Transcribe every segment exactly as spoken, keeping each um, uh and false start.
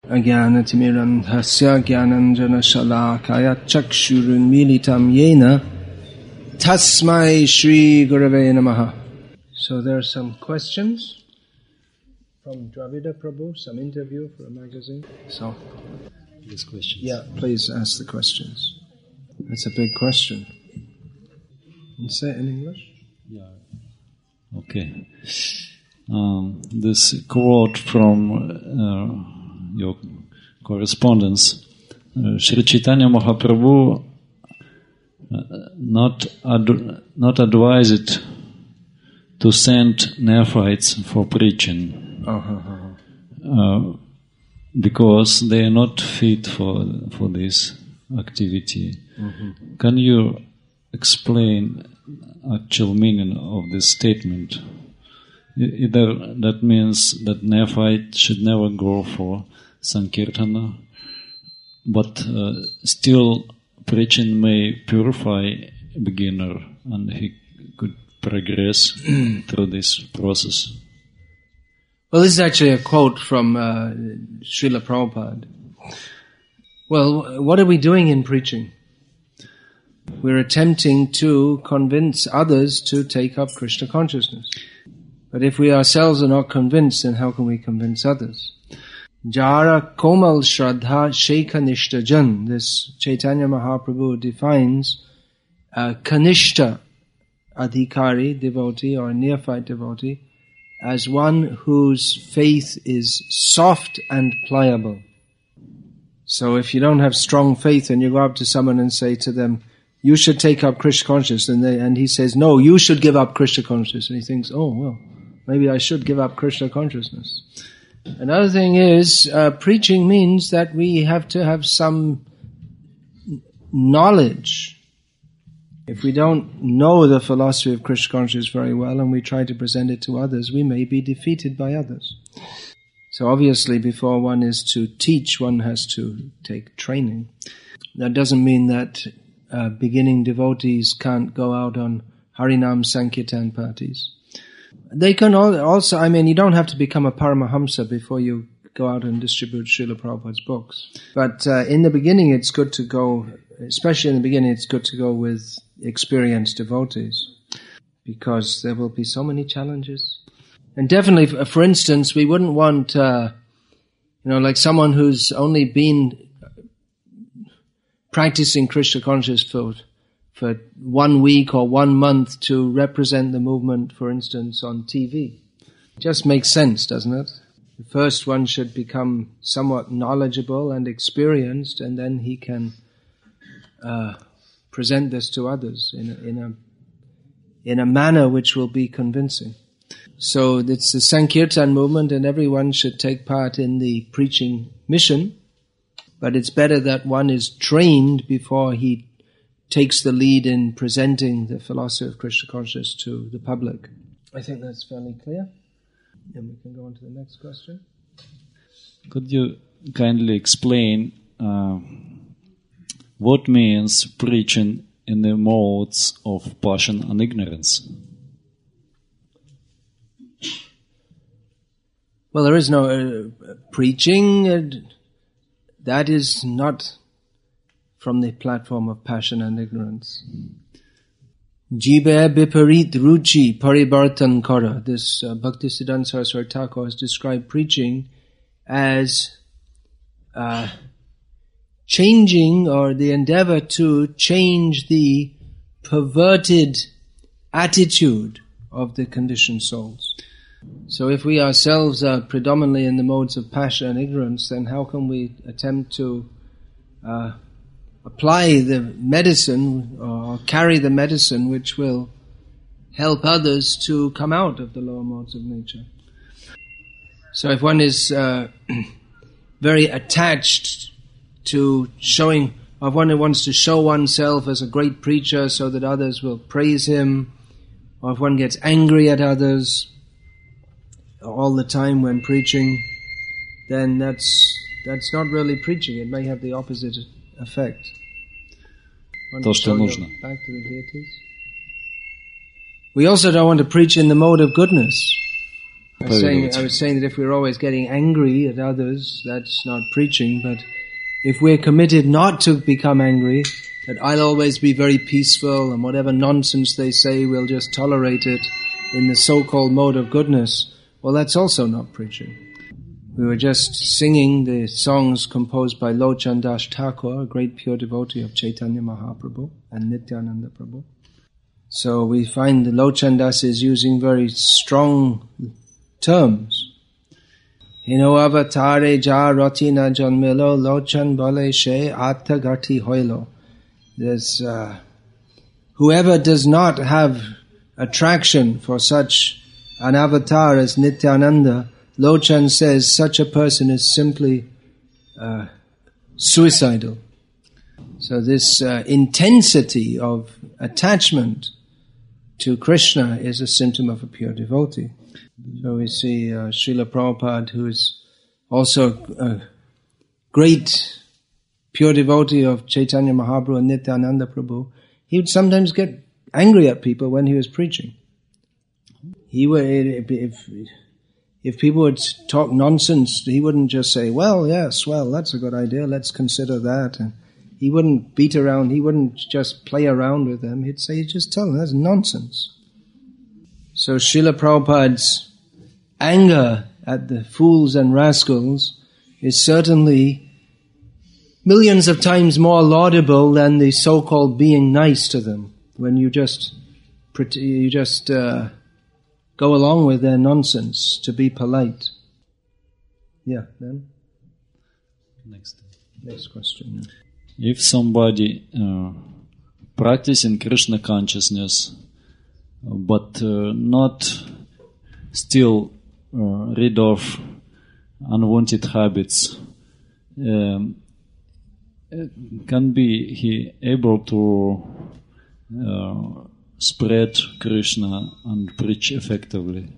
Ajnanatimirandhasya Jnananjana Shalakaya Chakshurunmilitam Yena Tasmai Shri Gurave Namaha. So there are some questions from Dravida Prabhu, some interview for a magazine. So, these questions. Yeah, please ask the questions. That's a big question. Can you say it in English? Yeah. Okay. Um, this quote from uh, your correspondence, uh, Sri Chaitanya Mahaprabhu uh, not ad- not advised to send neophytes for preaching uh-huh. uh, because they are not fit for for this activity. Mm-hmm. Can you explain actual meaning of this statement? Either that means that neophyte should never go for Sankirtana, but uh, still preaching may purify a beginner and he could progress through this process. Well, this is actually a quote from uh, Srila Prabhupada. Well, what are we doing in preaching? We're attempting to convince others to take up Krishna consciousness. But if we ourselves are not convinced, then how can we convince others? Jara Komal Shraddha Shekha Nishta Jan. This Chaitanya Mahaprabhu defines a Kanishta Adhikari devotee or neophyte devotee as one whose faith is soft and pliable. So if you don't have strong faith and you go up to someone and say to them, you should take up Krishna consciousness, and, they, and he says, no, you should give up Krishna consciousness. And he thinks, oh, well, maybe I should give up Krishna consciousness. Another thing is, uh, preaching means that we have to have some knowledge. If we don't know the philosophy of Krishna consciousness very well and we try to present it to others, we may be defeated by others. So obviously, before one is to teach, one has to take training. That doesn't mean that uh, beginning devotees can't go out on Harinam Sankirtan parties. They can also, I mean, you don't have to become a Paramahamsa before you go out and distribute Srila Prabhupada's books. But uh, in the beginning, it's good to go, especially in the beginning, it's good to go with experienced devotees, because there will be so many challenges. And definitely, for instance, we wouldn't want, uh, you know, like someone who's only been practicing Krishna consciousness for, for one week or one month to represent the movement, for instance, on T V. It just makes sense, doesn't it? First, one should become somewhat knowledgeable and experienced, and then he can uh, present this to others in a, in a in a manner which will be convincing. So it's the Sankirtan movement, and everyone should take part in the preaching mission. But it's better that one is trained before he takes the lead in presenting the philosophy of Krishna consciousness to the public. I think that's fairly clear. And we can go on to the next question. Could you kindly explain uh, what means preaching in the modes of passion and ignorance? Well, there is no uh, preaching. Uh, that is not from the platform of passion and ignorance. Jibe biparit ruchi paribartan kara. This uh, Bhaktisiddhanta Saraswati Thakur has described preaching as uh, changing, or the endeavor to change the perverted attitude of the conditioned souls. So if we ourselves are predominantly in the modes of passion and ignorance, then how can we attempt to uh, apply the medicine or carry the medicine which will help others to come out of the lower modes of nature? So if one is uh, very attached to showing, or if one wants to show oneself as a great preacher so that others will praise him, or if one gets angry at others all the time when preaching, then that's that's not really preaching. It may have the opposite effect. То, что нужно. Back to the deities. We also don't want to preach in the mode of goodness. I was, saying, I was saying that if we're always getting angry at others, that's not preaching, but if we're committed not to become angry, that I'll always be very peaceful and whatever nonsense they say, we'll just tolerate it in the so-called mode of goodness, well, that's also not preaching. We were just singing the songs composed by Lochan Das Thakur, a great pure devotee of Chaitanya Mahaprabhu and Nityananda Prabhu. So we find that Lochan Das is using very strong terms. Hino avatare ja ratina janmilo lochan bale she attagati hoilo. There's uh, whoever does not have attraction for such an avatar as Nityananda, Lochan says such a person is simply uh, suicidal. So this uh, intensity of attachment to Krishna is a symptom of a pure devotee. So we see uh, Srila Prabhupada, who is also a great pure devotee of Chaitanya Mahaprabhu and Nityananda Prabhu, he would sometimes get angry at people when he was preaching. He would, if, if people would talk nonsense, he wouldn't just say, well, yes, well, that's a good idea, let's consider that. And he wouldn't beat around, he wouldn't just play around with them, he'd say, just tell them, that's nonsense. So Srila Prabhupada's anger at the fools and rascals is certainly millions of times more laudable than the so-called being nice to them, when you just you just uh, go along with their nonsense to be polite. Yeah, then? Next. Next question. If somebody uh, practicing Krishna consciousness, but uh, not still uh, rid of unwanted habits, um, can be he able to uh, spread Krishna and preach effectively?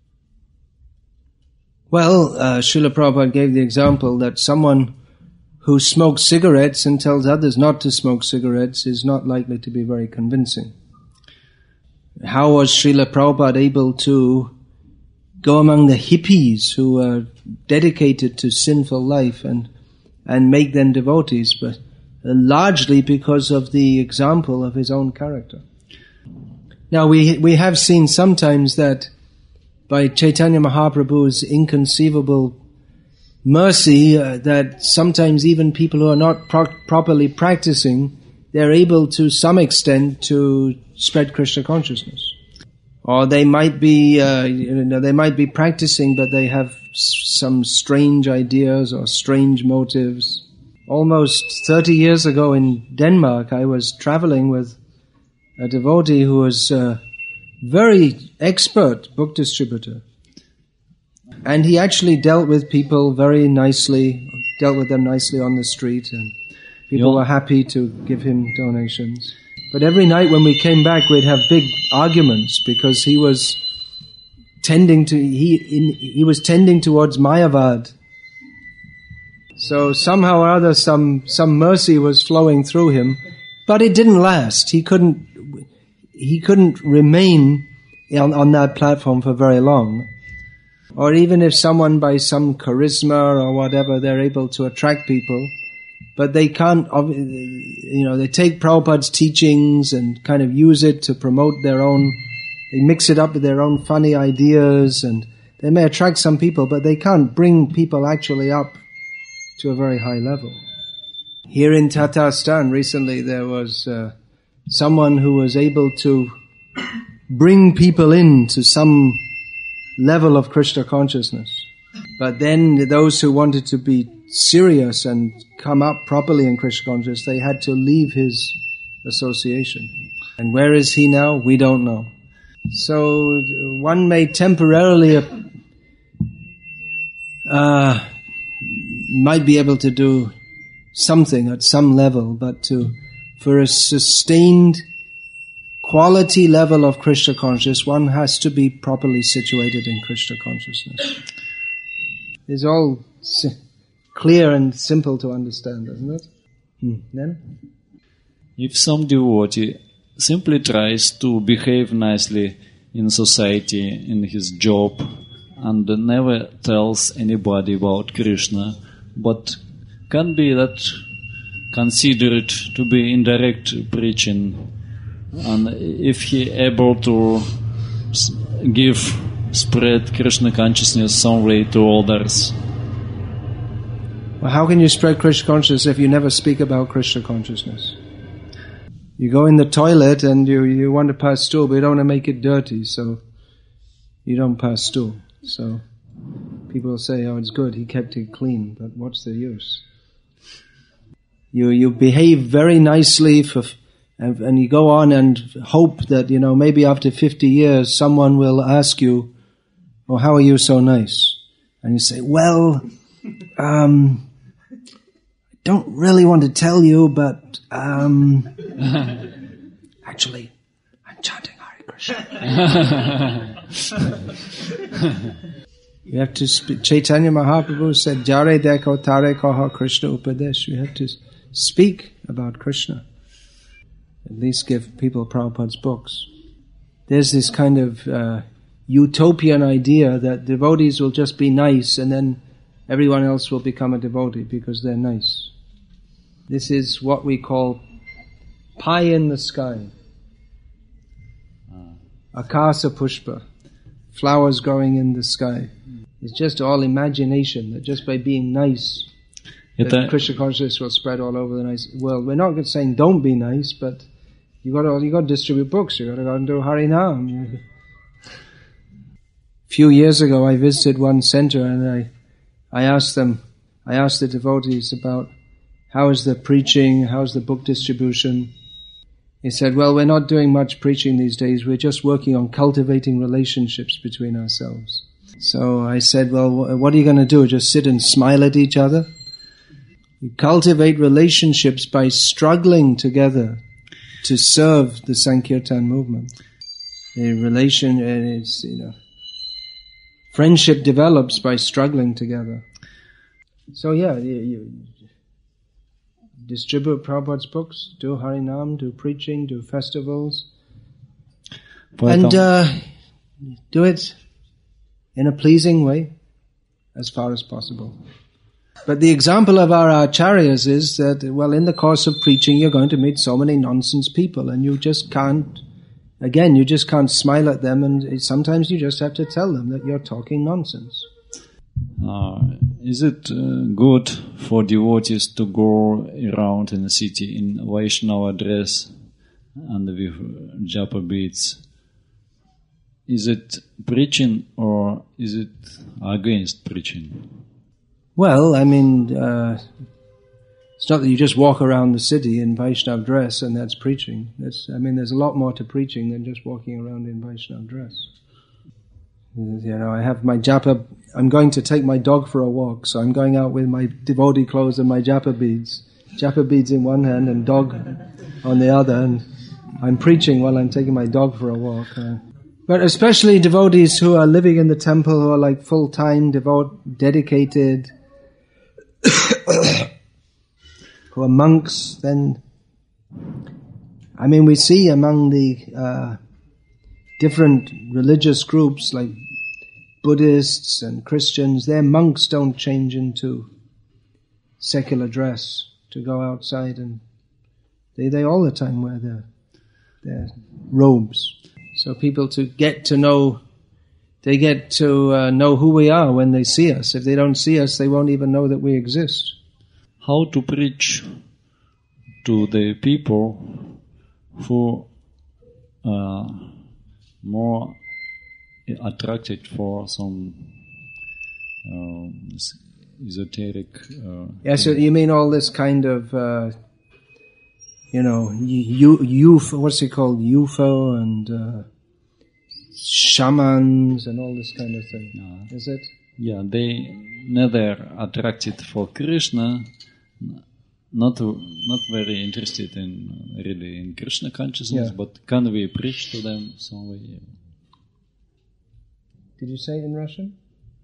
Well, uh, Srila Prabhupada gave the example that someone who smokes cigarettes and tells others not to smoke cigarettes is not likely to be very convincing. How was Srila Prabhupada able to go among the hippies who are dedicated to sinful life and and make them devotees? But largely because of the example of his own character. Now we we have seen sometimes that by Chaitanya Mahaprabhu's inconceivable mercy, uh, that sometimes even people who are not pro- properly practicing, they're able to some extent to spread Krishna consciousness. Or they might be, uh, you know, they might be practicing, but they have s- some strange ideas or strange motives. Almost thirty years ago in Denmark, I was traveling with a devotee who was a very expert book distributor. And he actually dealt with people very nicely, dealt with them nicely on the street, and people Yeah. were happy to give him donations. But every night when we came back, we'd have big arguments because he was tending to he in, he was tending towards Mayavad. So somehow or other, some some mercy was flowing through him, but it didn't last. He couldn't he couldn't remain on, on that platform for very long. Or even if someone by some charisma or whatever, they're able to attract people, but they can't, you know, they take Prabhupada's teachings and kind of use it to promote their own, they mix it up with their own funny ideas, and they may attract some people, but they can't bring people actually up to a very high level. Here in Tatarstan recently there was uh, someone who was able to bring people in to some level of Krishna consciousness. But then those who wanted to be serious and come up properly in Krishna consciousness, they had to leave his association. And where is he now? We don't know. So one may temporarily uh, might be able to do something at some level, but to for a sustained quality level of Krishna consciousness, one has to be properly situated in Krishna consciousness. It's all si- clear and simple to understand, isn't it? Hmm. Then? If some devotee simply tries to behave nicely in society, in his job, and never tells anybody about Krishna, but can be that considered to be indirect preaching, and if he able to give, spread Krishna consciousness some way to others. Well, how can you spread Krishna consciousness if you never speak about Krishna consciousness? You go in the toilet and you, you want to pass stool, but you don't want to make it dirty, so you don't pass stool. So people say, oh, it's good, he kept it clean, but what's the use? You you behave very nicely for, and, and you go on and hope that, you know, maybe after fifty years someone will ask you, oh, how are you so nice? And you say, well, um... don't really want to tell you, but um, actually, I'm chanting Hare Krishna. You have to speak. Chaitanya Mahaprabhu said, "Jare dekho tare kaha Krishna upadesh." You have to speak about Krishna. At least give people Prabhupada's books. There's this kind of uh, utopian idea that devotees will just be nice, and then everyone else will become a devotee because they're nice. This is what we call pie in the sky. Akasa pushpa. Flowers growing in the sky. It's just all imagination, that just by being nice, that Krishna consciousness will spread all over the nice world. We're not saying don't be nice, but you got to you got to distribute books. You got to go and do Harinam. A few years ago, I visited one center, and I, I asked them, I asked the devotees about how is the preaching, how's the book distribution. He said, well, we're not doing much preaching these days. We're just working on cultivating relationships between ourselves. So I said, well, what are you going to do? Just sit and smile at each other? You cultivate relationships by struggling together to serve the Sankirtan movement. The relation is, you know, friendship develops by struggling together. So yeah, you, you distribute Prabhupada's books, do Harinam, do preaching, do festivals, and uh, do it in a pleasing way as far as possible. But the example of our acharyas is that, well, in the course of preaching you're going to meet so many nonsense people, and you just can't, again, you just can't smile at them, and sometimes you just have to tell them that you're talking nonsense. Uh, is it uh, good for devotees to go around in the city in Vaishnava dress and with japa beads? Is it preaching or is it against preaching? Well, I mean, uh, it's not that you just walk around the city in Vaishnava dress and that's preaching. That's, I mean, there's a lot more to preaching than just walking around in Vaishnava dress. You know, I have my japa, I'm going to take my dog for a walk, so I'm going out with my devotee clothes and my japa beads. Japa beads in one hand and dog on the other, and I'm preaching while I'm taking my dog for a walk. Uh, but especially devotees who are living in the temple, who are like full-time, devote, dedicated, who are monks, then, I mean, we see among the uh, different religious groups like Buddhists and Christians, their monks don't change into secular dress to go outside, and they they all the time wear their their robes. So people to get to know, they get to uh, know who we are when they see us. If they don't see us, they won't even know that we exist. How to preach to the people who are more attracted for some uh, esoteric... Uh, yeah, so you mean all this kind of, uh, you know, U- U- what's it called, U F O and uh, shamans and all this kind of thing, yeah. Is it? Yeah, they neither attracted for Krishna, not not very interested in really in Krishna consciousness, yeah. But can we preach to them some way? Did you say it in Russian?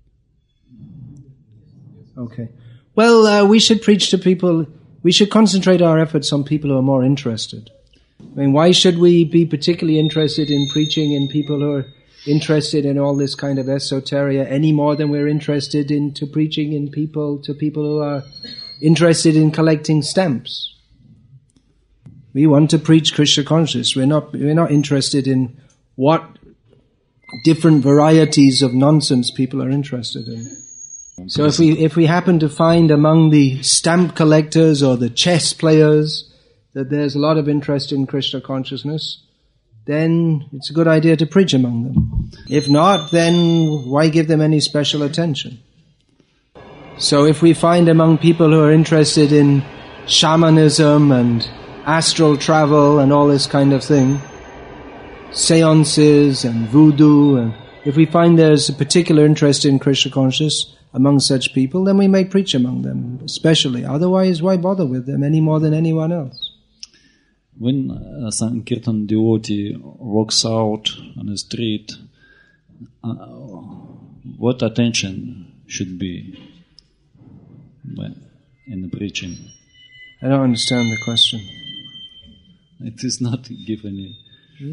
Okay. Well, uh, we should preach to people, we should concentrate our efforts on people who are more interested. I mean, why should we be particularly interested in preaching in people who are interested in all this kind of esoteria any more than we're interested into preaching in people to people who are interested in collecting stamps. We want to preach Krishna consciousness. We're not we're not interested in what different varieties of nonsense people are interested in. So if we if we happen to find among the stamp collectors or the chess players that there's a lot of interest in Krishna consciousness, then it's a good idea to preach among them. If not, then why give them any special attention? So if we find among people who are interested in shamanism and astral travel and all this kind of thing, seances and voodoo, and if we find there's a particular interest in Krishna consciousness among such people, then we may preach among them, especially. Otherwise, why bother with them any more than anyone else? When a Sankirtan devotee walks out on the street, uh, what attention should be in the preaching? I don't understand the question. It is not given any. Hmm?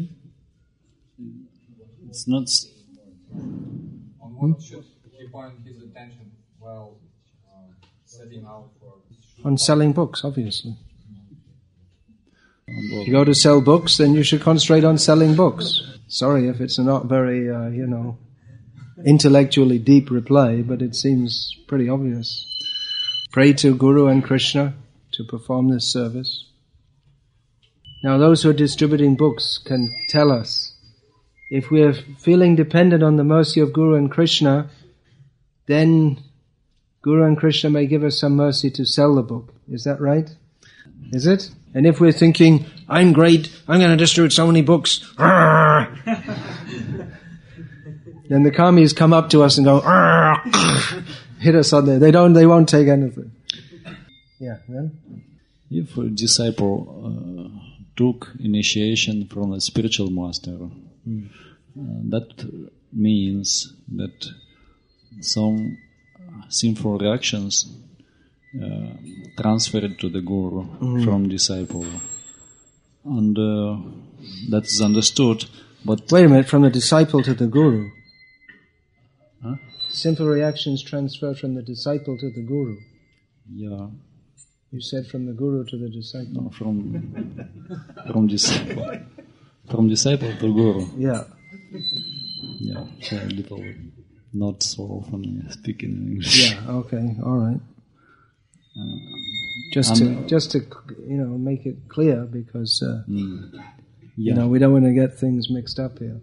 It's not. On what should he point his attention while uh, setting out for? On selling books, obviously. If you go to sell books, then you should concentrate on selling books. Sorry if it's a not very, uh, you know, intellectually deep reply, but it seems pretty obvious. Pray to Guru and Krishna to perform this service. Now those who are distributing books can tell us, if we are feeling dependent on the mercy of Guru and Krishna, then Guru and Krishna may give us some mercy to sell the book. Is that right? Is it? And if we're thinking, I'm great, I'm going to distribute so many books, then the karmis come up to us and go, hit us on there. They don't, they won't take anything. Yeah, then? If a disciple uh, took initiation from a spiritual master, mm. uh, that means that some sinful reactions uh, transferred to the guru mm. from disciple, and uh, that is understood. But wait a minute, from the disciple to the guru. Huh? Sinful reactions transfer from the disciple to the guru. Yeah. You said from the guru to the disciple. No, from from disciple from disciple to guru. Yeah. Yeah. So a little not so often speaking in English. Yeah. Okay. All right. Uh, just to just to you know make it clear, because uh, mm, yeah. you know we don't want to get things mixed up here.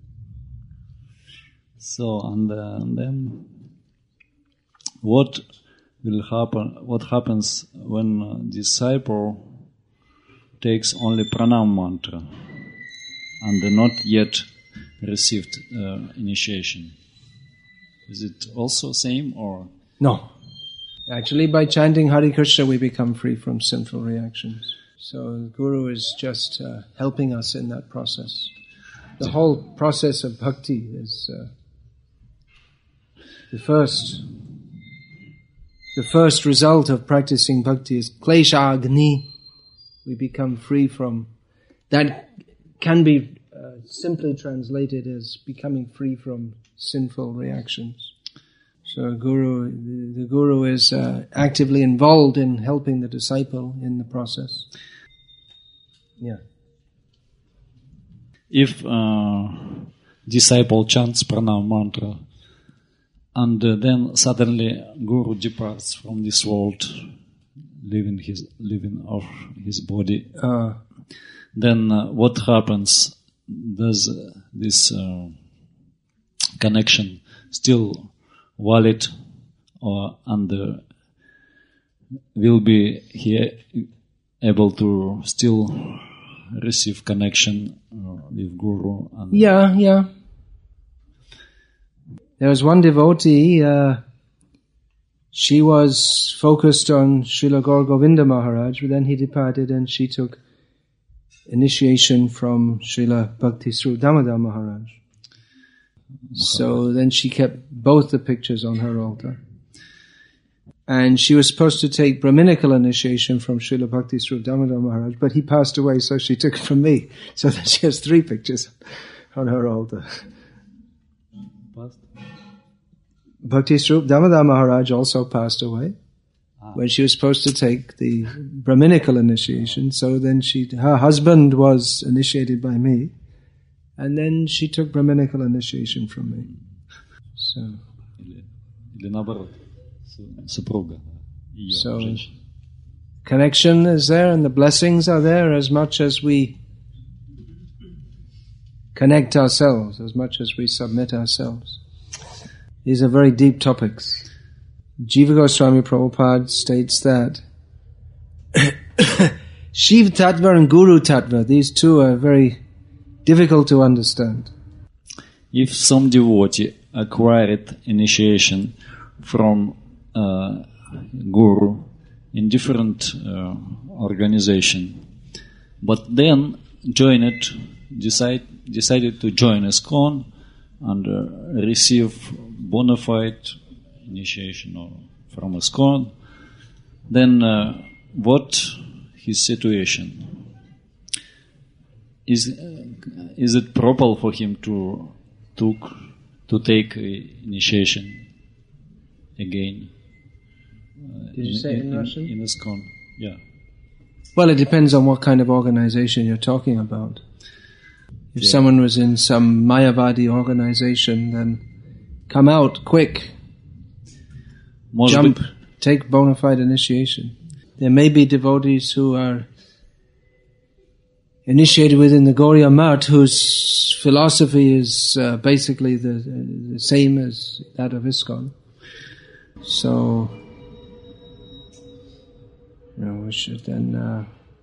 So and, uh, and then what will happen? What happens when a disciple takes only pranam mantra and not yet received uh, initiation? Is it also same or no? Actually, by chanting Hare Krishna, we become free from sinful reactions. So the Guru is just uh, helping us in that process. The whole process of bhakti is uh, the first. The first result of practicing bhakti is klesha agni. We become free from that. Can be uh, simply translated as becoming free from sinful reactions. So Guru, the, the Guru is uh, actively involved in helping the disciple in the process. Yeah. If uh, disciple chants pranam mantra and uh, then suddenly Guru departs from this world, leaving his leaving off his body, uh, then uh, what happens? Does uh, this uh, connection still valid, or and uh, will be he able to still receive connection uh, with Guru? And yeah, yeah. There was one devotee, uh, she was focused on Srila Gaur Govinda Maharaj, but then he departed and she took initiation from Srila Bhakti Swarup Damodar Maharaj. So then she kept both the pictures on her altar. And she was supposed to take Brahminical initiation from Srila Bhakti Swarup Damodar Maharaj, but he passed away, so she took it from me. So then she has three pictures on her altar. Bhakti Swarup Damodar Maharaj also passed away ah. when she was supposed to take the Brahminical initiation. So then she, her husband was initiated by me, and then she took Brahminical initiation from me. So, so connection is there and the blessings are there as much as we connect ourselves, as much as we submit ourselves. These are very deep topics. Jiva Goswami Prabhupada states that Shiv Tattva and Guru Tattva, these two are very difficult to understand. If some devotee acquired initiation from uh, Guru in different uh, organization, but then joined, decide, decided to join ISKCON and uh, receive bona fide initiation or from ISKCON, then uh, what his situation? Is is it proper for him to took to take initiation again? Uh, Did you say in, in Russian? In ISKCON, yeah. Well, it depends on what kind of organization you're talking about. If yeah. someone was in some Mayavadi organization, then come out quick, Most jump, be- take bona fide initiation. There may be devotees who are initiated within the Gauriya Math whose philosophy is uh, basically the, the same as that of ISKCON. So, you know, we should then... Uh,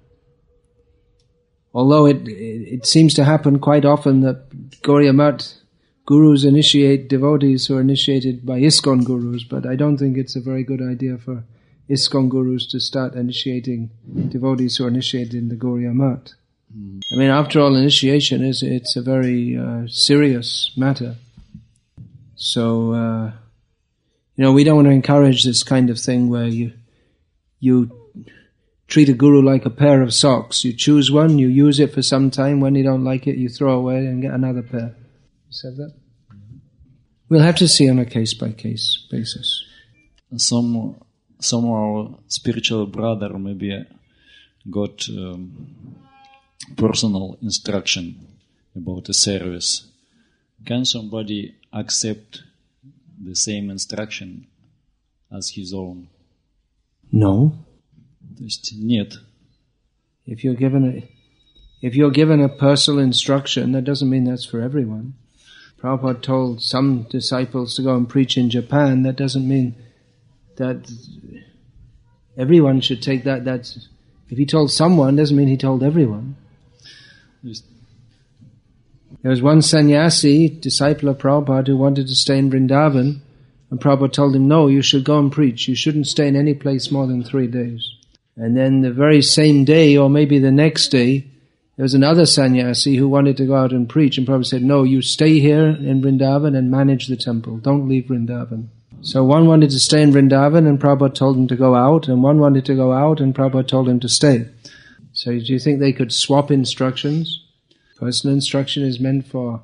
although it, it it seems to happen quite often that Gauriya Math gurus initiate devotees who are initiated by ISKCON gurus, but I don't think it's a very good idea for ISKCON gurus to start initiating devotees who are initiated in the Gauriya Math. Mm. I mean, after all, initiation is it's a very uh, serious matter. So, uh, you know, we don't want to encourage this kind of thing where you you treat a guru like a pair of socks. You choose one, you use it for some time. When you don't like it, you throw away and get another pair. You said that? We'll have to see on a case-by-case basis. Some, some of our spiritual brother maybe got um, personal instruction about a service. Can somebody accept the same instruction as his own? No. То есть нет. If you're given a, if you're given a personal instruction, that doesn't mean that's for everyone. Prabhupada told some disciples to go and preach in Japan. That doesn't mean that everyone should take that. That's if he told someone, doesn't mean he told everyone. Just There was one sannyasi, disciple of Prabhupada, who wanted to stay in Vrindavan, and Prabhupada told him, no, you should go and preach. You shouldn't stay in any place more than three days. And then the very same day, or maybe the next day, there was another sannyasi who wanted to go out and preach, and Prabhupada said, no, you stay here in Vrindavan and manage the temple. Don't leave Vrindavan. So one wanted to stay in Vrindavan, and Prabhupada told him to go out, and one wanted to go out, and Prabhupada told him to stay. So do you think they could swap instructions? Personal instruction is meant for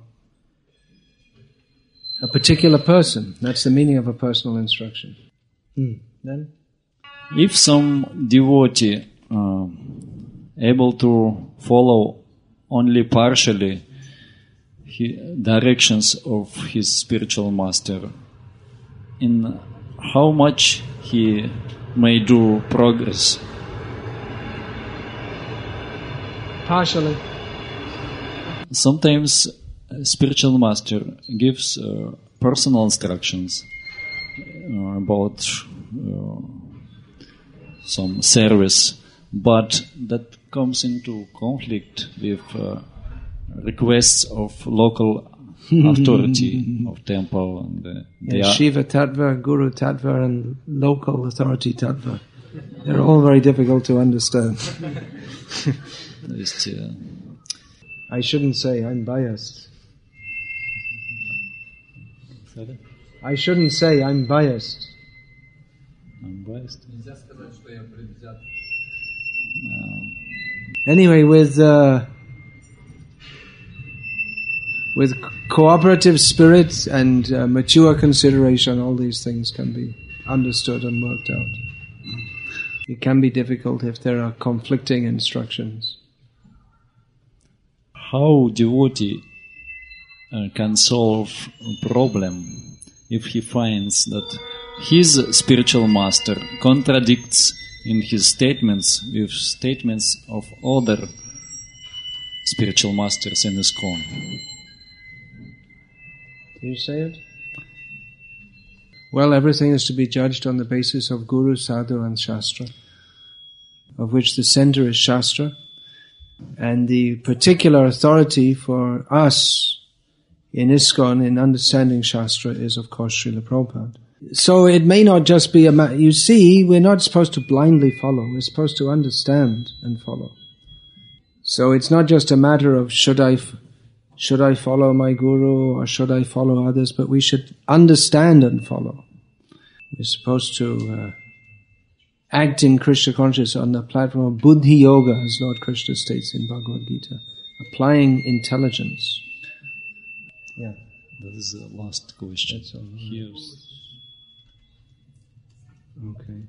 a particular person. That's the meaning of a personal instruction. Hmm. Then? If some devotee uh, able to follow only partially he, directions of his spiritual master, in how much he may do progress? Partially. Sometimes a spiritual master gives uh, personal instructions uh, about uh, some service, but that comes into conflict with uh, requests of local authority of temple. And, uh, yeah, Shiva Tattva, Guru Tattva, and local authority Tattva. They're all very difficult to understand. Just, uh, I shouldn't say I'm biased. I shouldn't say I'm biased. I'm biased. Anyway, with uh, with cooperative spirit and uh, mature consideration, all these things can be understood and worked out. It can be difficult if there are conflicting instructions. How devotee uh, can solve a problem if he finds that his spiritual master contradicts in his statements with statements of other spiritual masters in ISKCON? Can you say it? Well, everything is to be judged on the basis of Guru, Sadhu and Shastra, of which the center is Shastra, and the particular authority for us in ISKCON in understanding Shastra is, of course, Srila Prabhupada. So it may not just be a matter, you see, we're not supposed to blindly follow, we're supposed to understand and follow. So it's not just a matter of should I, should I follow my guru or should I follow others, but we should understand and follow. We're supposed to uh, act in Krishna consciousness on the platform of Buddhi Yoga, as Lord Krishna states in Bhagavad Gita, applying intelligence. Yeah. That is the last question. That's all right. Here's Okay.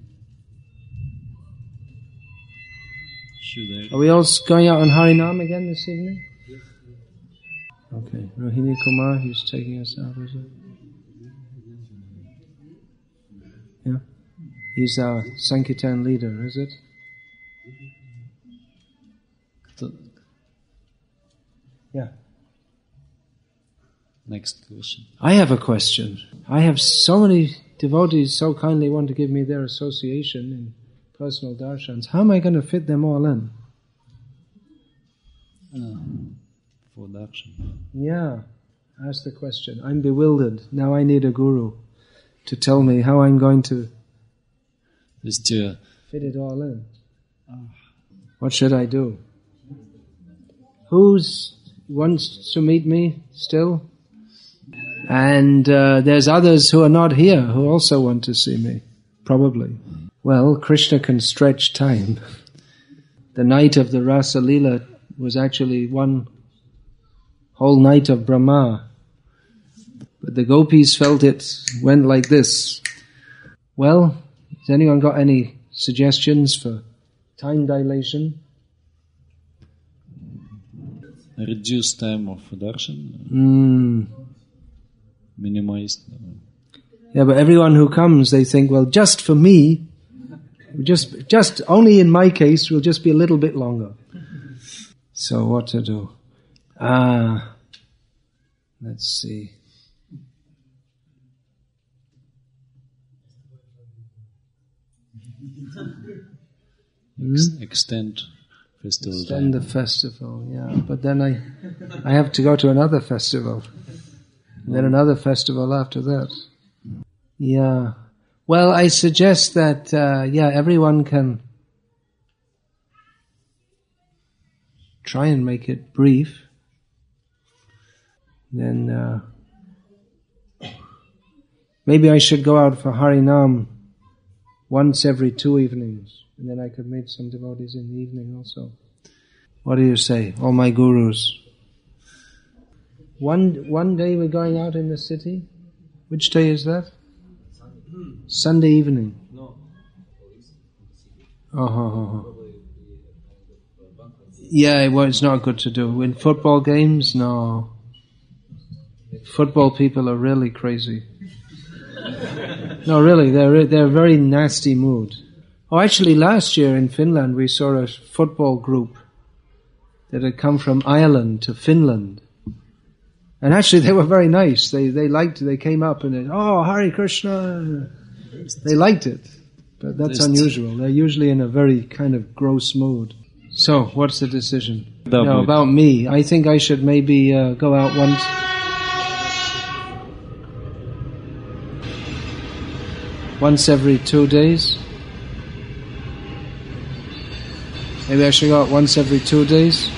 Should I? Are we all going out on Harinam again this evening? Okay. Rohini Kumar, he's taking us out, is it? Yeah. He's our Sankirtan leader, is it? Yeah. Next question. I have a question. I have so many devotees so kindly want to give me their association in personal darshans. How am I going to fit them all in? Uh, for darshan. Yeah, ask the question. I'm bewildered. Now I need a guru to tell me how I'm going to Just uh, fit it all in. What should I do? Who's wants to meet me still? And uh, there's others who are not here who also want to see me, probably. Well, Krishna can stretch time. The night of the Rasa Leela was actually one whole night of Brahma. But the gopis felt it went like this. Well, has anyone got any suggestions for time dilation? Reduce time of darshan. Hmm. Minimized. Yeah, but everyone who comes, they think, well, just for me, just just only in my case, will just be a little bit longer. So what to do? Ah, let's see. Ex- extend festival Extend time. the festival, yeah. But then I, I have to go to another festival. And then another festival after that. Yeah. Well, I suggest that, uh, yeah, everyone can try and make it brief. Then, uh, maybe I should go out for Harinam once every two evenings. And then I could meet some devotees in the evening also. What do you say, all my gurus? One one day we're going out in the city. Which day is that? Sunday evening. No. Oh, ho, ho, ho. Yeah, well, it's not good to do. In football games, no. Football people are really crazy. No, really, they're they're a very nasty mood. Oh, actually, last year in Finland we saw a football group that had come from Ireland to Finland. And actually, they were very nice. They they liked it. They came up and they, oh, Hare Krishna. They liked it. But that's Just unusual. They're usually in a very kind of gross mood. So, what's the decision? That No, would- about me. I think I should maybe uh, go out once. Once every two days. Maybe I should go out once every two days.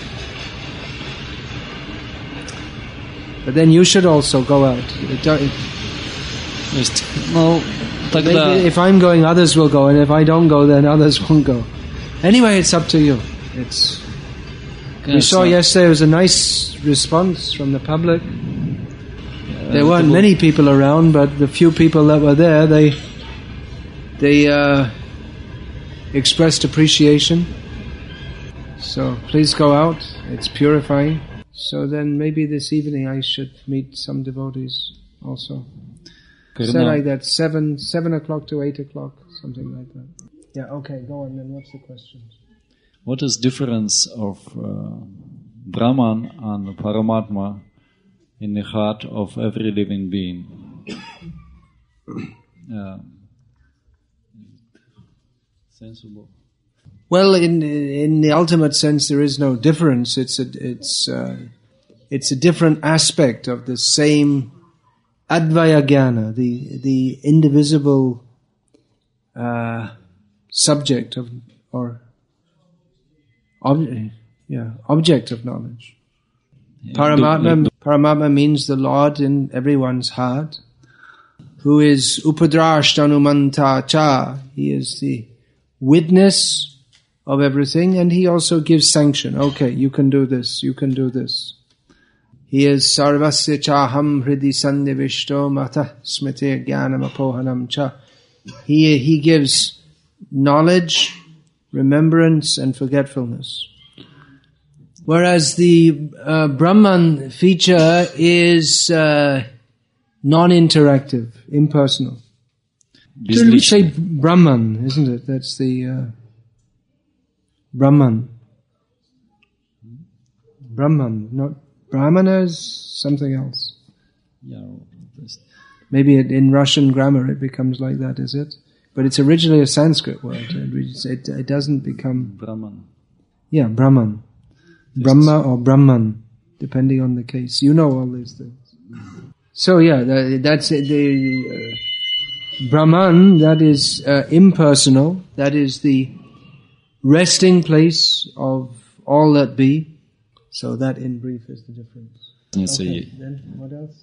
But then you should also go out. It don't- Just, no, тогда... Maybe if I'm going, others will go, and if I don't go, then others won't go. Anyway, it's up to you. It's We saw yesterday, it was a nice response from the public. There weren't many people around, but the few people that were there, they they uh, expressed appreciation. So please go out, it's purifying. So then maybe this evening I should meet some devotees also. Say like that, seven, seven o'clock to eight o'clock, something like that. Yeah, okay, go on then, what's the question? What is difference of uh, Brahman and Paramatma in the heart of every living being? uh, sensible. Well, in in the ultimate sense, there is no difference. It's a it's uh, it's a different aspect of the same Advaya Jnana, the the indivisible uh, subject of or ob- yeah object of knowledge. Yeah, Paramatma Paramatma means the Lord in everyone's heart, who is Upadrashtanumanta cha. He is the witness of everything, and he also gives sanction. Okay, you can do this, you can do this. He is sarvasya chaham hridi sannivishto matah smriti jnanam apohanam cha. He, he gives knowledge, remembrance, and forgetfulness. Whereas the uh, Brahman feature is uh, non-interactive, impersonal. We say Brahman, isn't it? That's the uh, Brahman. Brahman, not Brahmana is something else. Yeah. Maybe it, in Russian grammar it becomes like that, is it? But it's originally a Sanskrit word. It, it doesn't become Brahman. Yeah, Brahman. Yes. Brahma or Brahman, depending on the case. You know all these things. So yeah, that, that's the uh, Brahman. That is uh, impersonal. That is the resting place of all that be. So that, in brief, is the difference. Yes, okay, then what else?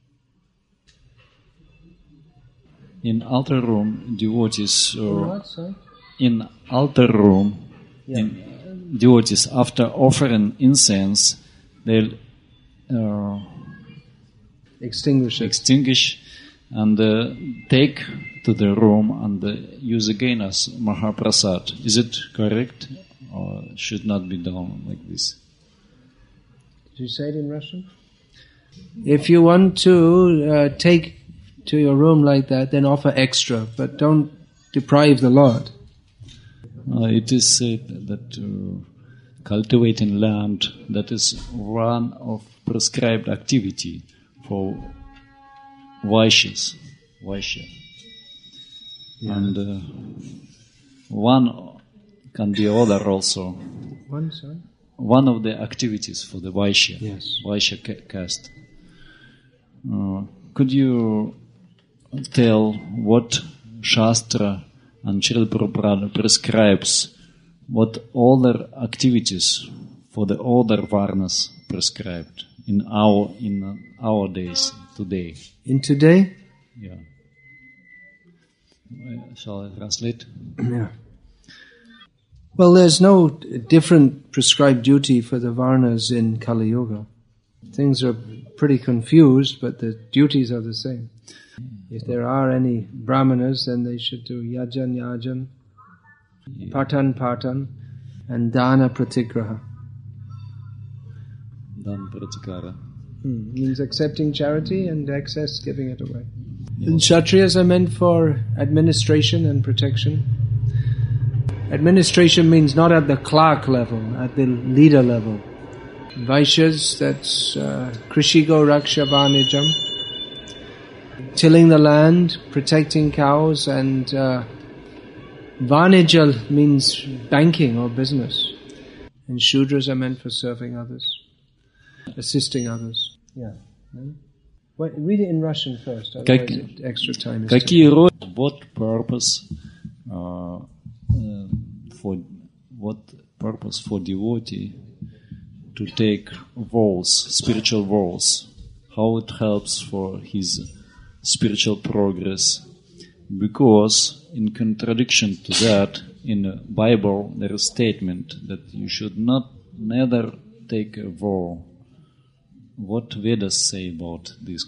In altar room, devotees. Uh, what, sorry? In altar room, yeah. in devotees, after offering incense, they'll uh, extinguish it. extinguish and uh, take to the room and uh, use again as Mahaprasad. Is it correct, or should not be done like this? Did you say it in Russian? If you want to uh, take to your room like that, then offer extra, but don't deprive the Lord. Uh, it is said that uh, cultivating land, that is one of prescribed activity for Vaishyas. Vaishya. Yeah. And uh, one can be other also. One, sorry? One of the activities for the Vaishya. Yes. Vaishya ca- caste. Uh, could you tell what Shastra and Srila Prabhupada prescribes, what other activities for the other Varnas prescribed in our in our days today? In today? Yeah. Shall I translate? Yeah. Well, there's no different prescribed duty for the Varnas in Kali Yuga. Things are pretty confused, but the duties are the same. If there are any Brahmanas, then they should do yajan yajan, yeah. patan patan, and dana pratigraha. Dana pratigraha. Hmm. Means accepting charity and excess giving it away. Yeah. And Kshatriyas are meant for administration and protection. Administration means not at the clerk level, at the leader level. Vaishyas, that's uh, Krishigo Raksha Vanijam. Tilling the land, protecting cows, and uh, Vanija means banking or business. And Shudras are meant for serving others, assisting others. Yeah. Well, read it in Russian first, otherwise Как, it, extra time is Какие роли, what purpose uh, uh, for what purpose for devotee to take vows, spiritual vows? How it helps for his spiritual progress? Because in contradiction to that, in the Bible there is a statement that you should not neither take a vow, what Vedas say about this?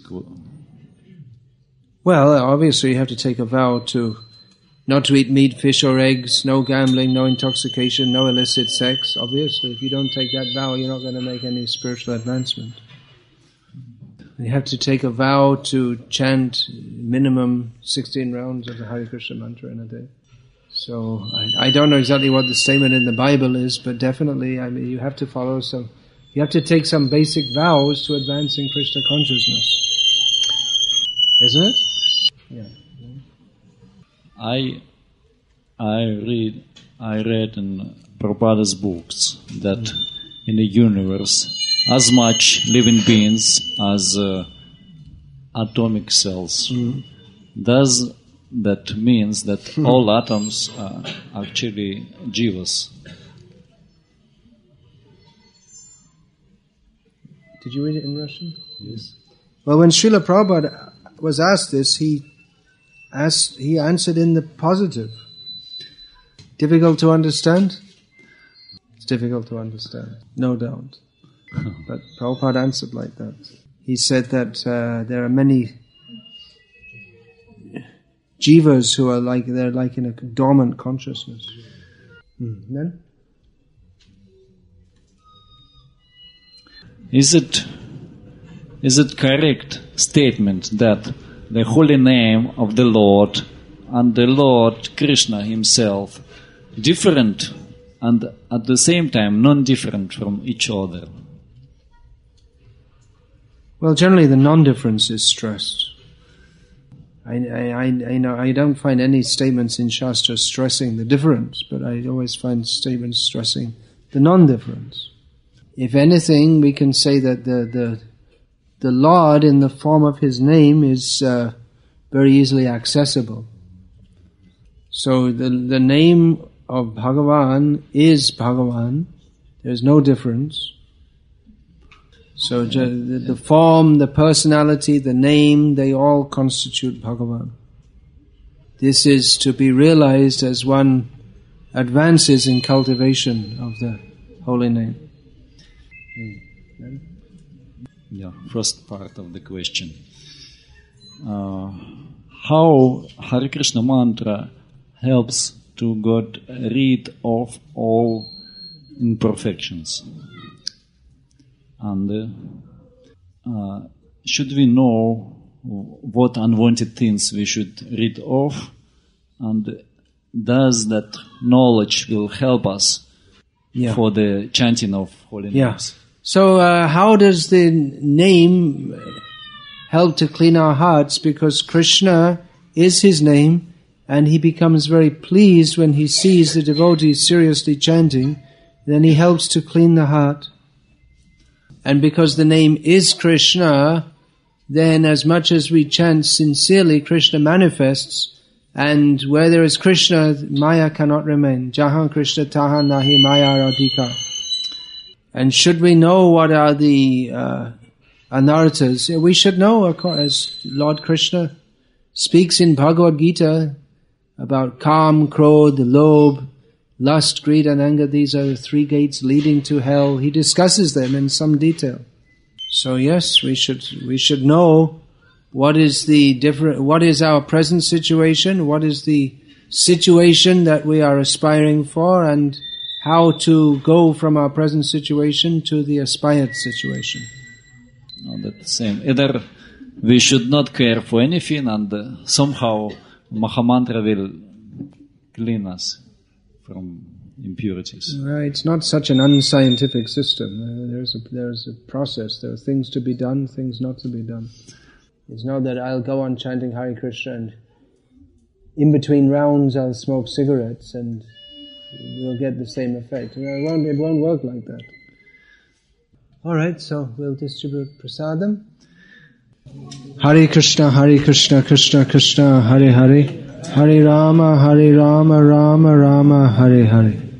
Well, obviously you have to take a vow to not to eat meat, fish or eggs, no gambling, no intoxication, no illicit sex. Obviously, if you don't take that vow, you're not going to make any spiritual advancement. You have to take a vow to chant minimum sixteen rounds of the Hare Krishna mantra in a day. So I, I don't know exactly what the statement in the Bible is, but definitely, I mean, you have to follow some, you have to take some basic vows to advancing Krishna consciousness. Isn't it? Yeah. I I read I read in Prabhupada's books that mm. in the universe as much living beings as uh, atomic cells. Mm. Does that means that mm. all atoms are actually jivas? Did you read it in Russian? Yes. Well, when Srila Prabhupada was asked this, he asked, he answered in the positive. Difficult to understand? It's difficult to understand, no doubt. But Prabhupada answered like that. He said that uh, there are many jivas who are like, they're like in a dormant consciousness. Hmm. Then? Is it is it correct statement that the holy name of the Lord and the Lord Krishna himself different and at the same time non-different from each other? Well, generally the non-difference is stressed. I, I, I, I, know, I don't find any statements in Shastra stressing the difference, but I always find statements stressing the non-difference. If anything, we can say that the the, the Lord in the form of His name is uh, very easily accessible. So the the name of Bhagavan is Bhagavan. There's no difference. So the, the form, the personality, the name, they all constitute Bhagavan. This is to be realized as one advances in cultivation of the holy name. Yeah, first part of the question. Uh, how Hare Krishna mantra helps to get rid of all imperfections? And uh, uh, should we know what unwanted things we should rid of? And does that knowledge will help us yeah. for the chanting of holy names? Yeah. So uh, how does the name help to clean our hearts? Because Krishna is his name, and he becomes very pleased when he sees the devotees seriously chanting. Then he helps to clean the heart. And because the name is Krishna, then as much as we chant sincerely, Krishna manifests. And where there is Krishna, Maya cannot remain. Jahan Krishna tahan nahi Maya radhika. And should we know what are the uh, anarthas, we should know, as Lord Krishna speaks in Bhagavad Gita about Kam, Krodh, Lobh, lust, greed and anger. These are the three gates leading to hell. He discusses them in some detail. So yes, we should we should know what is the different, what is our present situation, what is the situation that we are aspiring for, and how to go from our present situation to the aspired situation. No, that's the same. Either we should not care for anything, and uh, somehow Mahamantra will clean us from impurities. Right, it's not such an unscientific system. Uh, there's a there's a process. There are things to be done, things not to be done. It's not that I'll go on chanting Hare Krishna and in between rounds I'll smoke cigarettes and we'll get the same effect. You know, it won't, it won't work like that. Alright, so we'll distribute prasadam. Hare Krishna, Hare Krishna, Krishna Krishna, Hare Hare, Hare Rama, Hare Rama, Rama Rama, Hare Hare.